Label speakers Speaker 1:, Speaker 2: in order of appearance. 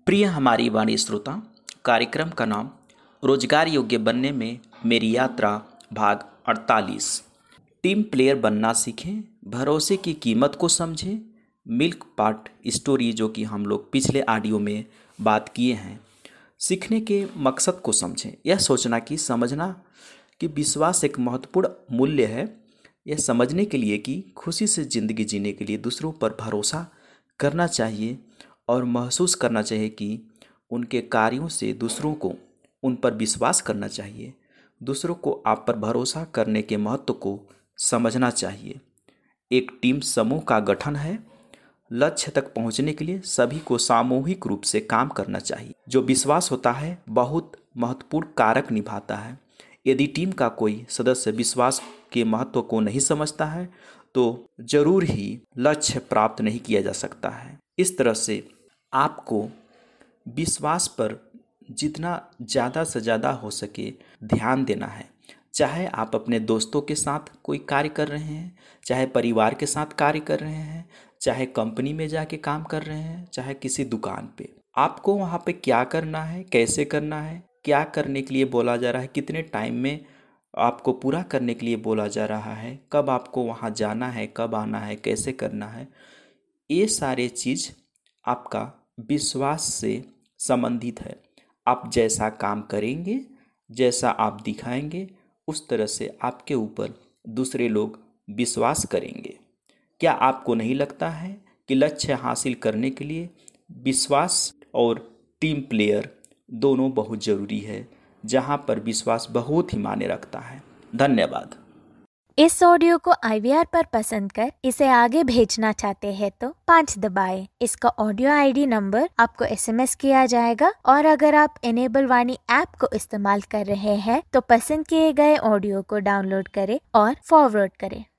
Speaker 1: प्रिय हमारी वाणी श्रोता, कार्यक्रम का नाम रोजगार योग्य बनने में मेरी यात्रा भाग 48। टीम प्लेयर बनना सीखें, भरोसे की कीमत को समझें। मिल्क पार्ट स्टोरी जो कि हम लोग पिछले ऑडियो में बात किए हैं। सीखने के मकसद को समझें, यह सोचना कि समझना कि विश्वास एक महत्वपूर्ण मूल्य है। यह समझने के लिए कि खुशी से ज़िंदगी जीने के लिए दूसरों पर भरोसा करना चाहिए और महसूस करना चाहिए कि उनके कार्यों से दूसरों को उन पर विश्वास करना चाहिए। दूसरों को आप पर भरोसा करने के महत्व को समझना चाहिए। एक टीम समूह का गठन है। लक्ष्य तक पहुंचने के लिए सभी को सामूहिक रूप से काम करना चाहिए। जो विश्वास होता है बहुत महत्वपूर्ण कारक निभाता है। यदि टीम का कोई सदस्य विश्वास के महत्व को नहीं समझता है तो जरूर ही लक्ष्य प्राप्त नहीं किया जा सकता है। इस तरह से आपको विश्वास पर जितना ज़्यादा से ज़्यादा हो सके ध्यान देना है। चाहे आप अपने दोस्तों के साथ कोई कार्य कर रहे हैं, चाहे परिवार के साथ कार्य कर रहे हैं, चाहे कंपनी में जाके काम कर रहे हैं, चाहे किसी दुकान पे, आपको वहाँ पे क्या करना है, कैसे करना है, क्या करने के लिए बोला जा रहा है, कितने टाइम में आपको पूरा करने के लिए बोला जा रहा है, कब आपको वहाँ जाना है, कब आना है, कैसे करना है, ये सारे चीज़ आपका विश्वास से संबंधित है। आप जैसा काम करेंगे, जैसा आप दिखाएंगे, उस तरह से आपके ऊपर दूसरे लोग विश्वास करेंगे। क्या आपको नहीं लगता है कि लक्ष्य हासिल करने के लिए विश्वास और टीम प्लेयर दोनों बहुत ज़रूरी है, जहां पर विश्वास बहुत ही मायने रखता है। धन्यवाद।
Speaker 2: इस ऑडियो को IVR पर पसंद कर इसे आगे भेजना चाहते हैं तो 5 दबाएं। इसका ऑडियो ID नंबर आपको SMS किया जाएगा और अगर आप इनेबल वाणी ऐप को इस्तेमाल कर रहे हैं तो पसंद किए गए ऑडियो को डाउनलोड करें और फॉरवर्ड करें।